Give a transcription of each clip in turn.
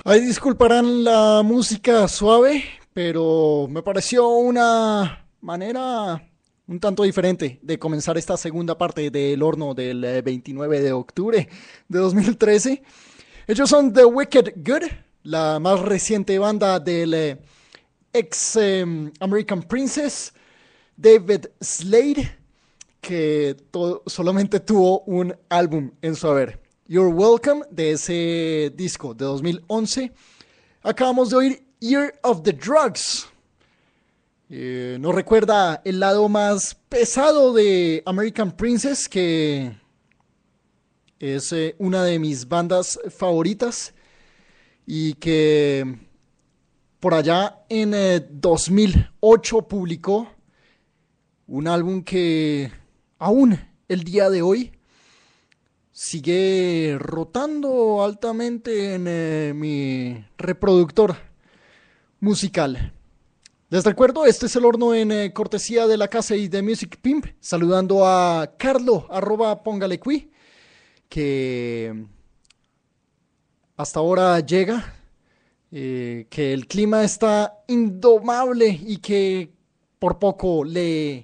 Ahí disculparán la música suave, pero me pareció una manera un tanto diferente de comenzar esta segunda parte del horno del 29 de octubre de 2013. Ellos son The Wicked Good, la más reciente banda del ex American Princess, David Slade, que solamente tuvo un álbum en su haber. You're Welcome, de ese disco de 2011. Acabamos de oír Year of the Drugs. Nos recuerda el lado más pesado de American Princess, que es una de mis bandas favoritas y que por allá en 2008 publicó un álbum que aún el día de hoy sigue rotando altamente en mi reproductor musical. Les recuerdo, este es el horno en cortesía de la casa y de Music Pimp, saludando a Carlo, @póngalequi, que hasta ahora llega, que el clima está indomable y que por poco le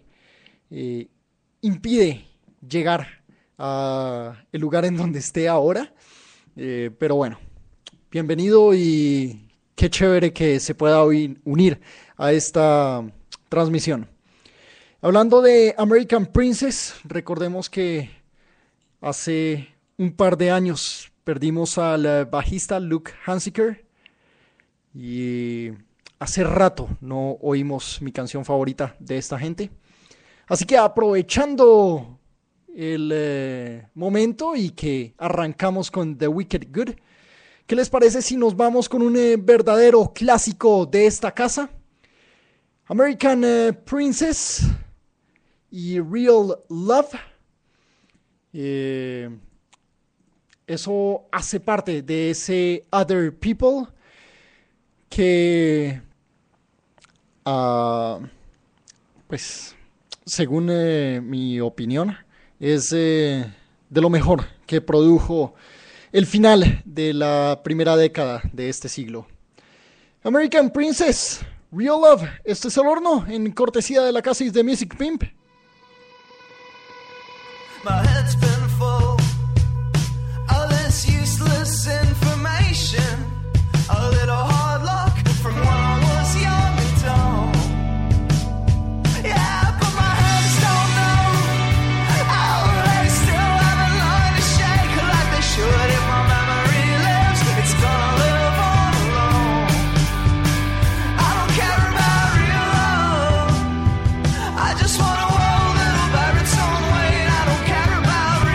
impide llegar a el lugar en donde esté ahora, pero bueno, bienvenido y qué chévere que se pueda unir a esta transmisión. Hablando de American Princess, recordemos que hace un par de años perdimos al bajista Luke Hansiker y hace rato no oímos mi canción favorita de esta gente. Así que aprovechando el momento y que arrancamos con The Wicked Good, ¿qué les parece si nos vamos con un verdadero clásico de esta casa? American Princess y Real Love. Eso hace parte de ese Other People que, pues, según mi opinión, es de lo mejor que produjo el final de la primera década de este siglo. American Princess, Real Love. Este es el horno en cortesía de la casa y de Music Pimp. My head's been full of this useless information, a little hard luck from when I was young and dumb. Yeah, but my hands don't know how they still have a line to shake like they should. If my memory lives, it's gonna live on alone. I don't care about real love, I just want a world that'll bear its own weight. I don't care about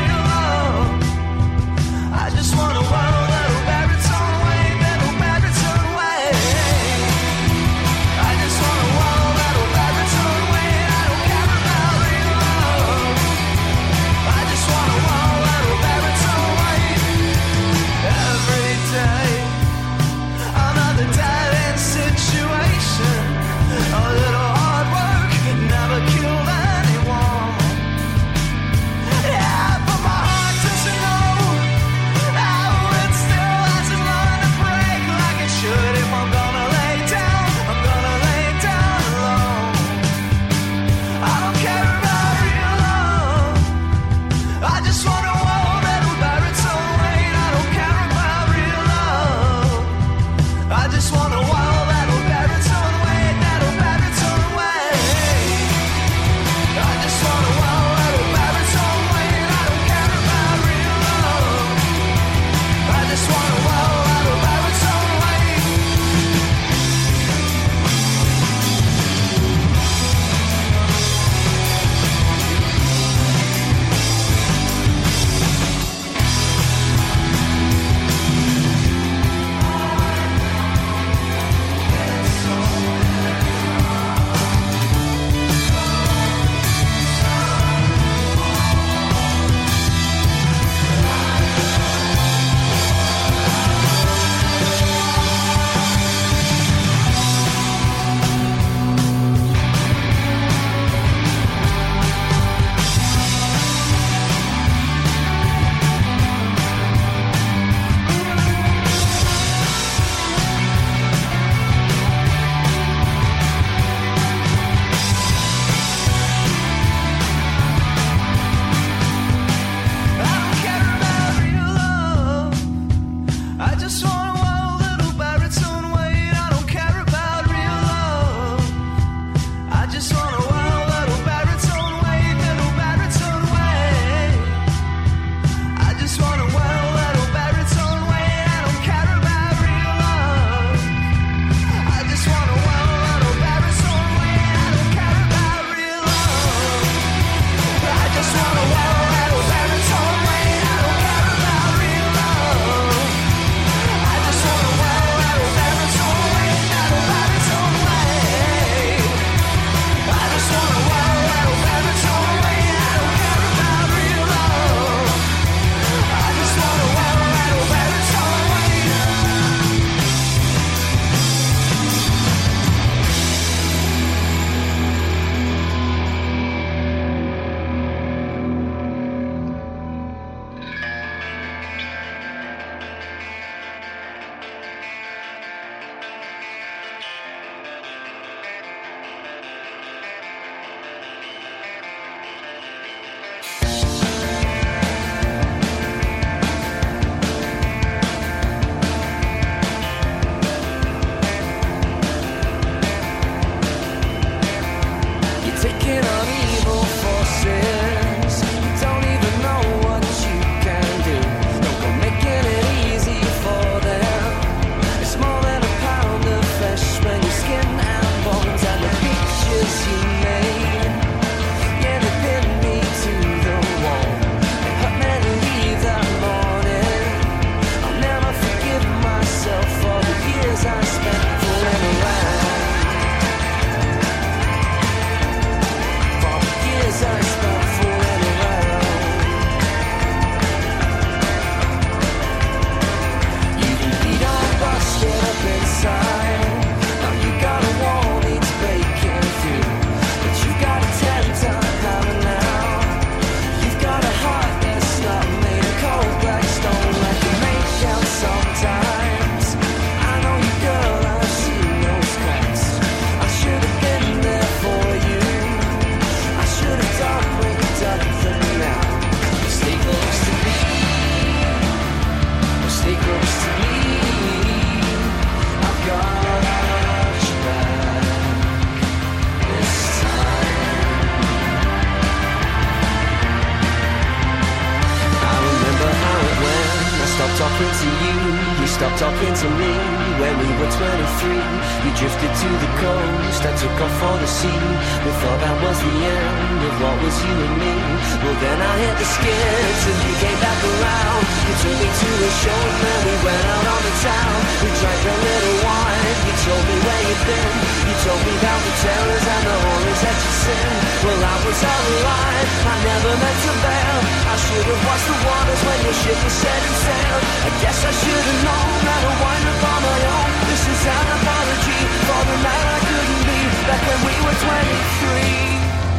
talking to you, you stopped talking to me. When we were 23, you drifted to the coast, I took off for the sea. We thought that was the end of what was you and me. Well then I hit the skids and you came back around. You took me to a show and then we went out on the town. We drank a little wine, you told me where you'd been. You told me about the terrors and the horrors that you sinned. Well I was all alive, I never meant to bail. I should have watched the waters when your ship was setting sail. I guess I should have known that I'd wind up on my own. This is an apology for the night I couldn't be back when we were 23.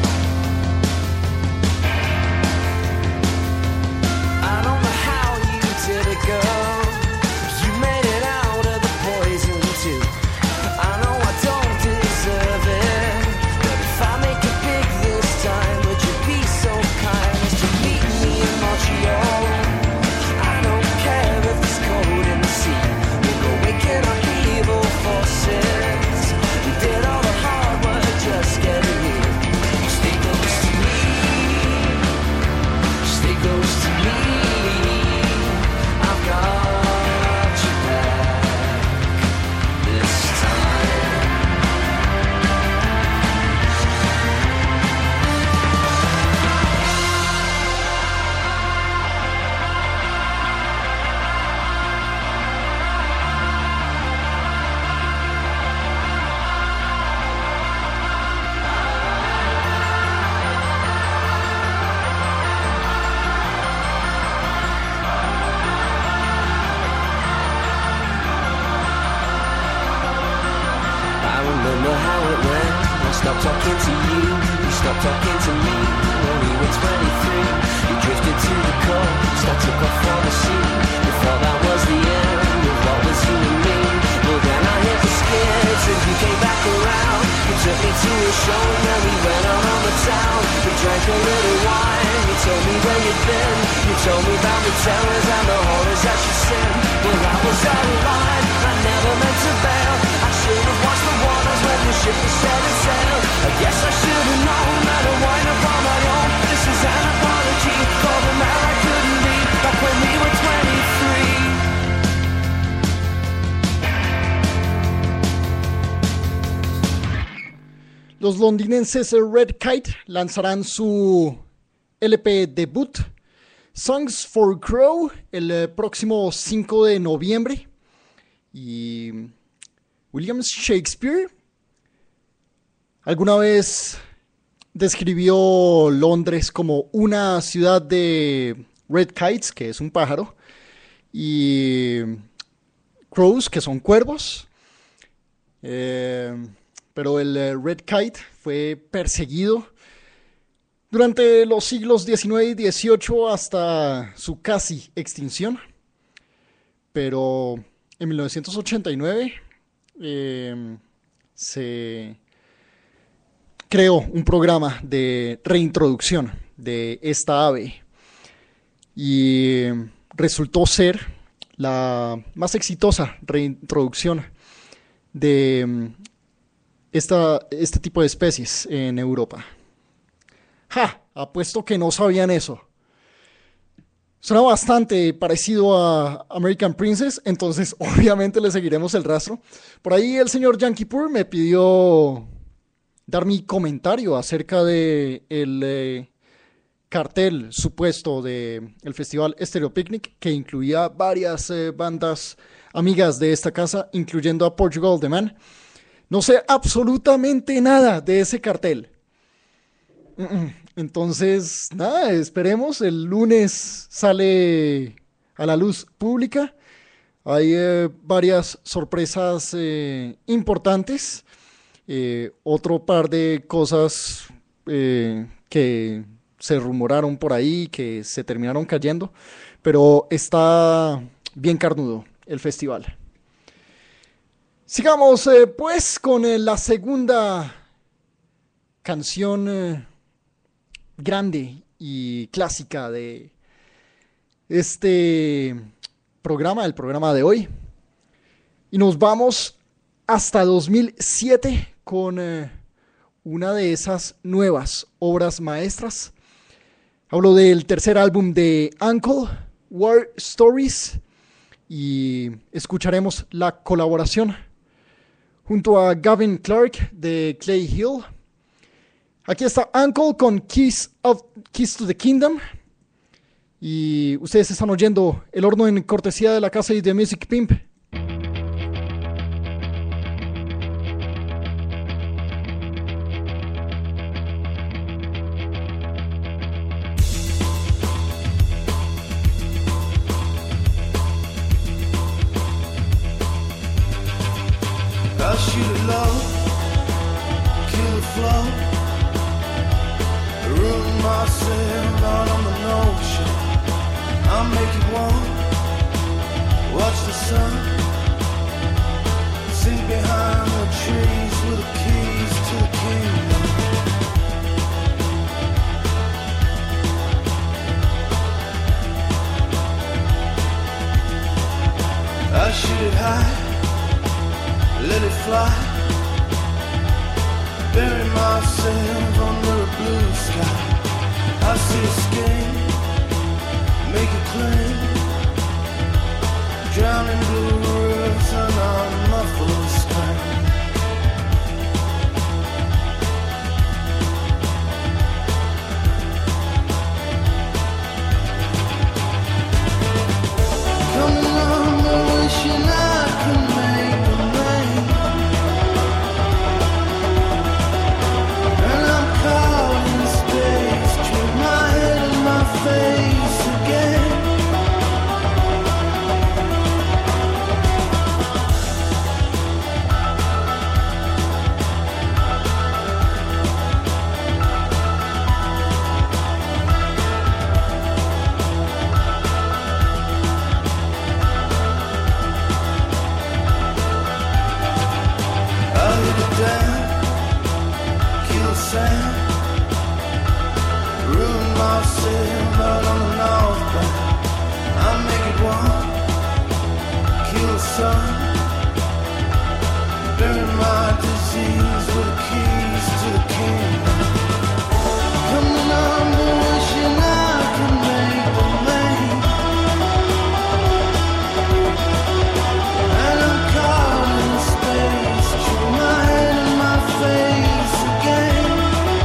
I don't know how you did it, girl. You made it out of the poison too. I know I don't deserve it, but if I make it big this time, would you be so kind as to meet me in Montreal? I don't care if it's cold in the sea. We'll go waking up evil forces. We did all the hard work just getting here. Stay close to me. Stay close to me. I've got your back this time. I remember how it went. I stopped talking to you, you stopped talking to me. When we were 23, you drifted to the coast, I took off for the sea. You thought that was the end of what was you and me. Well then I hit the skids and you came back around. You took me to a show and then we went out on the town. We drank a little wine, you told me where you'd been. You told me about the terrors and the horrors that you sinned. Well I was out of line, I never meant to bail. I should have watched the waters when the ship was setting sail. I guess I should have known that I'd wind up on my own. This is an apology for the man I couldn't be back when we were 23. Los londinenses Red Kite lanzarán su LP debut Songs for Crow el próximo 5 de noviembre. Y William Shakespeare alguna vez describió Londres como una ciudad de red kites, que es un pájaro, y crows, que son cuervos. Pero el red kite fue perseguido durante los siglos XIX y XVIII hasta su casi extinción. Pero en 1989 se creó un programa de reintroducción de esta ave y resultó ser la más exitosa reintroducción de este tipo de especies en Europa. ¡Ja! Apuesto que no sabían eso. Suena bastante parecido a American Princess, entonces obviamente le seguiremos el rastro. Por ahí el señor Yankee Pur me pidió dar mi comentario acerca de el cartel supuesto del festival Stereo Picnic, que incluía varias bandas amigas de esta casa, incluyendo a Portugal The Man. No sé absolutamente nada de ese cartel. Entonces, nada, esperemos. El lunes sale a la luz pública. Hay varias sorpresas importantes. Otro par de cosas que se rumoraron por ahí, que se terminaron cayendo. Pero está bien carnudo el festival. Sigamos pues con la segunda canción grande y clásica de este programa, el programa de hoy. Y nos vamos hasta 2007 con una de esas nuevas obras maestras. Hablo del tercer álbum de Uncle, War Stories. y escucharemos la colaboración junto a Gavin Clark de Clay Hill. Aquí está Uncle con Keys to the Kingdom. Y ustedes están oyendo El Horno en cortesía de la casa y de Music Pimp. I'll shoot it low, kill the flow, ruin myself out on the notion. I'll make it warm, watch the sun, sing behind the trees with the keys to the kingdom. I'll shoot it high, let it fly, bury myself under a blue sky. I see a skin, make it clean, drowning blue roofs and a muffled scream. Coming on, I'm wishing I could make a rain, and I'm caught in space, turn my head and my face again. I'll hit it down, kill sand, ruin myself out on the north bank. I'll make it warm, kill the sun, bury my disease with the keys to the kingdom. Coming on, wishing I could make the lane, and I'm caught in space, turn my head and my face again.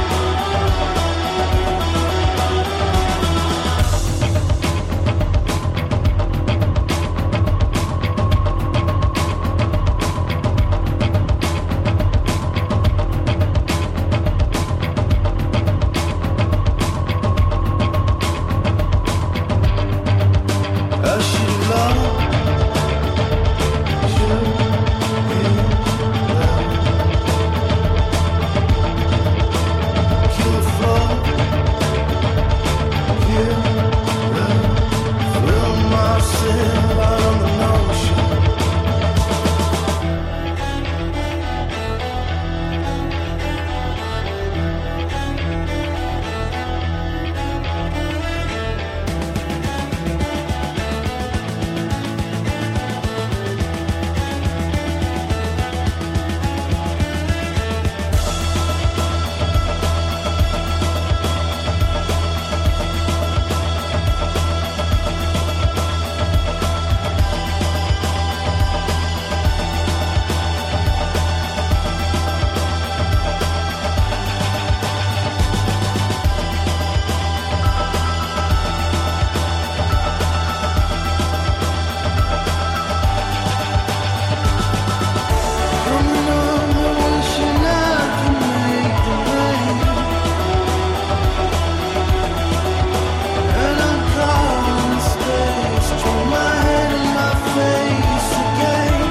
I'll shoot it low, shoot it low, kill the flow, kill the throw myself out on the notion. Coming on, wishing I could make the rain, and I'm caught in space, turn my head and my face again.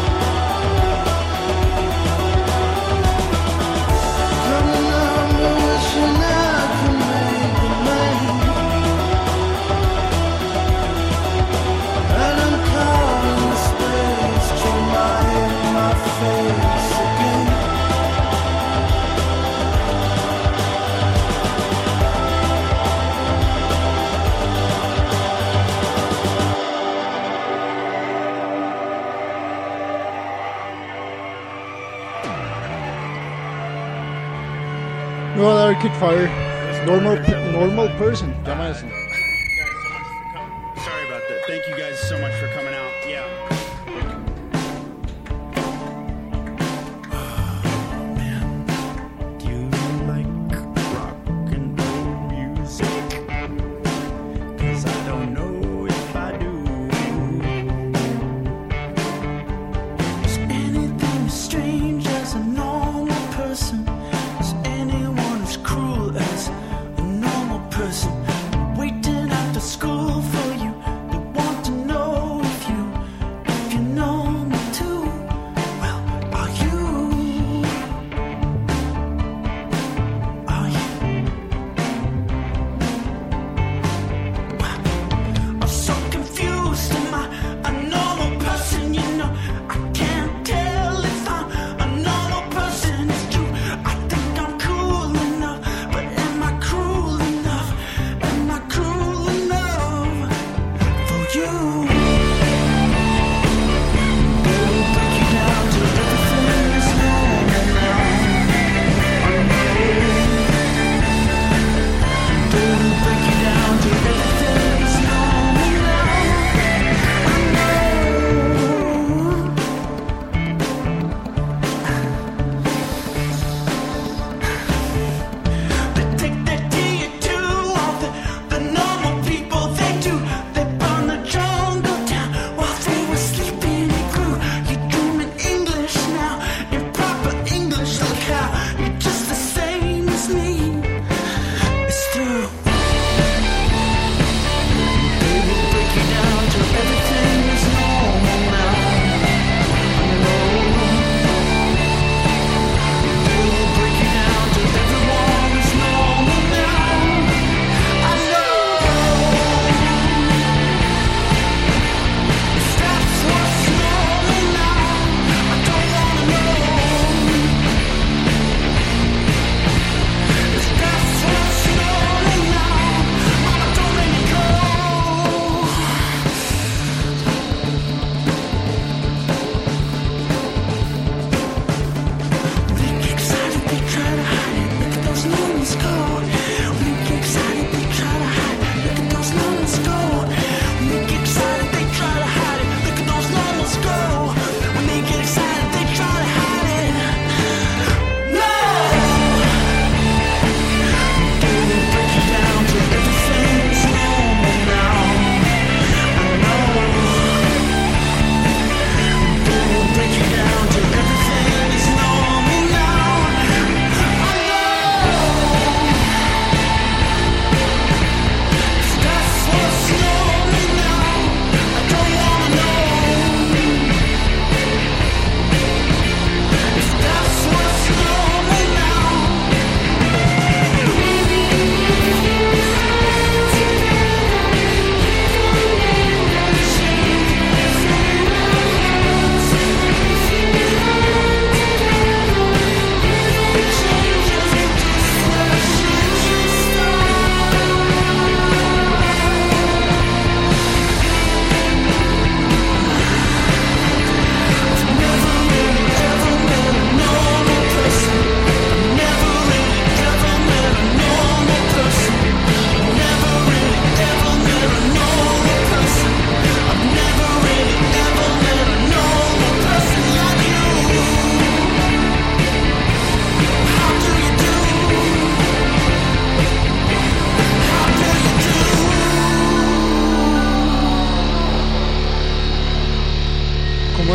Coming on, wishing I could make the rain, and I'm caught in space, turn my head and my face again. Nueva de Arcade Fire. Normal Person. Llama eso. Sorry about that. Thank you guys so much for coming out. Yeah.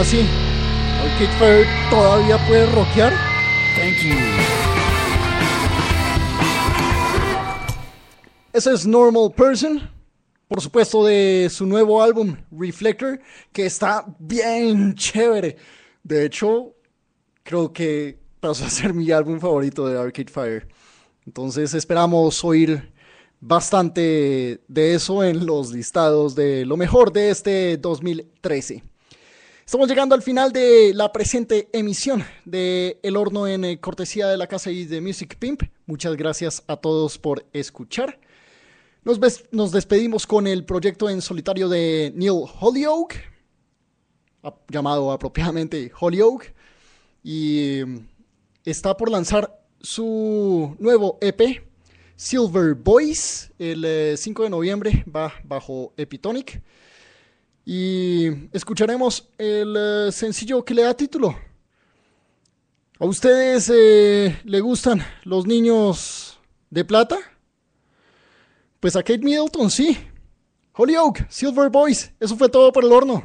así? ¿Arcade Fire todavía puede rockear? Thank you. Ese es Normal Person, por supuesto de su nuevo álbum Reflector, que está bien chévere. De hecho, creo que pasó a ser mi álbum favorito de Arcade Fire. Entonces esperamos oír bastante de eso en los listados de lo mejor de este 2013. Estamos llegando al final de la presente emisión de El Horno en cortesía de la casa y de Music Pimp. Muchas gracias a todos por escuchar. Nos despedimos con el proyecto en solitario de Neil Holyoke, llamado apropiadamente Holyoke, y está por lanzar su nuevo EP, Silver Boys, el 5 de noviembre, va bajo Epitonic, y escucharemos el sencillo que le da título. ¿A ustedes le gustan los niños de plata? Pues a Kate Middleton sí. Holyoke, Silver Boys, eso fue todo por El Horno.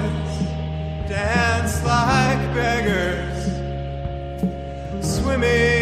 Swimming